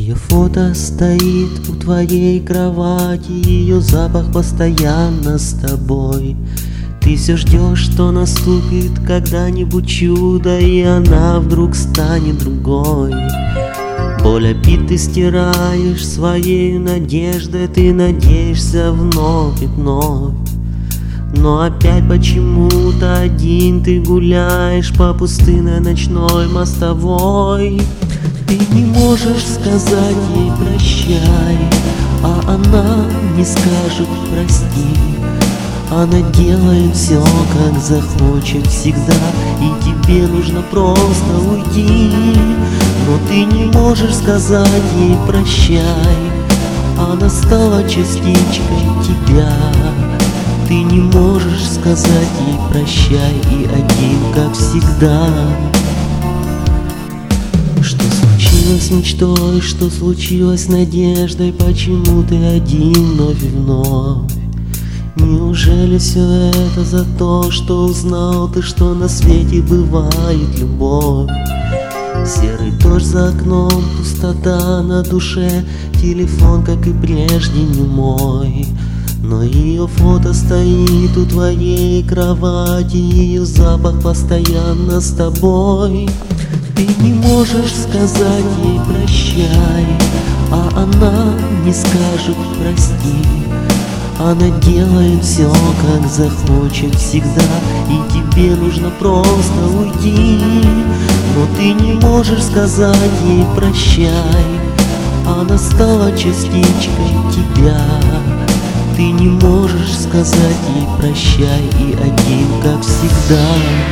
Ее фото стоит у твоей кровати, ее запах постоянно с тобой. Ты все ждешь, что наступит когда-нибудь чудо, и она вдруг станет другой. Боль обид ты стираешь своей надеждой, ты надеешься вновь и вновь. Но опять почему-то один ты гуляешь по пустынной ночной мостовой. Ты не можешь сказать ей прощай, а она не скажет прости. Она делает все, как захочет всегда, и тебе нужно просто уйти. Но ты не можешь сказать ей прощай, она стала частичкой тебя. Ты не можешь сказать ей прощай, и один, как всегда. Что случилось с мечтой, что случилось с надеждой? Почему ты один вновь и вновь? Неужели все это за то, что узнал ты, что на свете бывает любовь? Серый дождь за окном, пустота на душе, телефон, как и прежде, не мой. Но ее фото стоит у твоей кровати, ее запах постоянно с тобой. Ты не можешь сказать ей прощай, а она не скажет прости. Она делает все, как захочет всегда, и тебе нужно просто уйти. Но ты не можешь сказать ей прощай, она стала частичкой тебя. Ты не можешь сказать ей прощай, и один, как всегда.